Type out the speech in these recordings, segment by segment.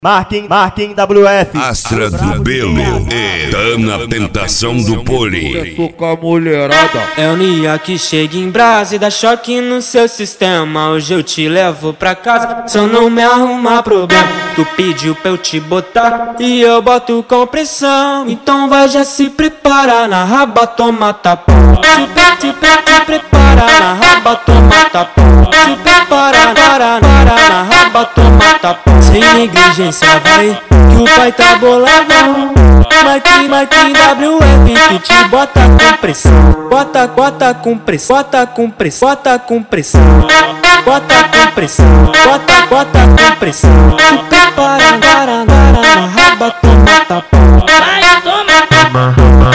Marquinhos WF. Astra do Belo tá na tentação do pole. Tô com a mulherada. É o Nia que chega em brasa e dá choque no seu sistema. Hoje eu te levo pra casa, só não me arrumar problema. Tu pediu pra eu te botar e eu boto com pressão. Então vai já se prepara, na raba toma tapão. Te prepara, na raba toma tapão. Te prepara, na raba toma tapão. Sem negligência vai, que o pai tá boladão. Marquinhos WF que te bota com pressão. Bota com pressão, bota com pressão, bota com pressão. Bota com pressão, bota com pressão. Tu prepara, na raba toma tapão. Vai, toma, toma,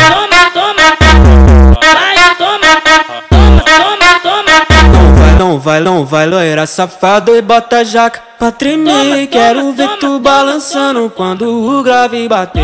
vai, toma. Não vai, loira safado e bota jaca pra tremer. Quero ver tu balançando quando o grave bater.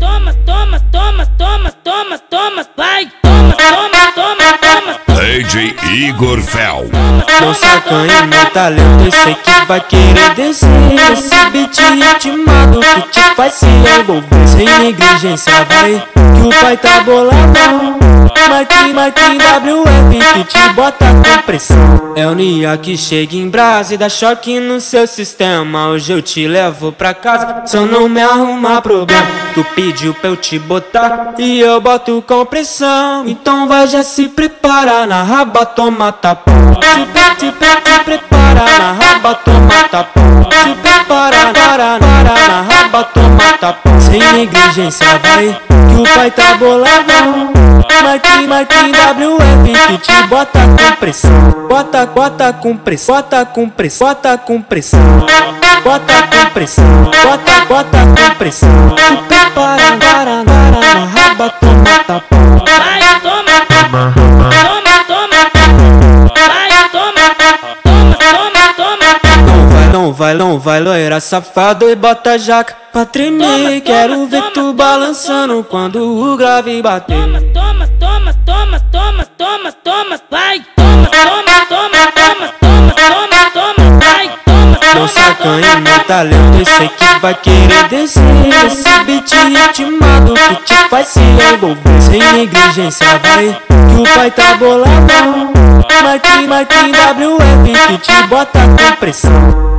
Toma, vai, toma. DJ Igor Fel. Não sacanha meu talento, eu sei que vai querer descer. Esse beat ritmado que te faz se envolver. Sem negligência vai, que o pai tá boladão. Marquinhos WF que te bota com pressão. É o Nia que chega em brasa e dá choque no seu sistema. Hoje eu te levo pra casa, só não me arrumar problema. Tu pediu pra eu te botar e eu boto com pressão. Então vai já se prepara, na raba toma tapão. Te prepara, na raba toma tapão. Te prepara, na raba toma tapão. Sem negligência vai, que o pai tá boladão. Marquinhos WF que te bota com pressão. Bota com pressão, bota com pressão, bota com pressão. Bota com pressão, bota com pressão. Tu prepara, na raba toma tapão. Vai, toma, vai, toma. Não vai, loira safado e bota jaca pra tremer. Quero ver tu balançando quando o grave bater. Toma, vai, toma, vai, toma. Não sacanha meu talento, eu sei que vai querer descer. Esse beat ritmado que te faz se envolver. Sem negligência vai, que o pai tá boladão. Marquinhos WF que te bota com pressão.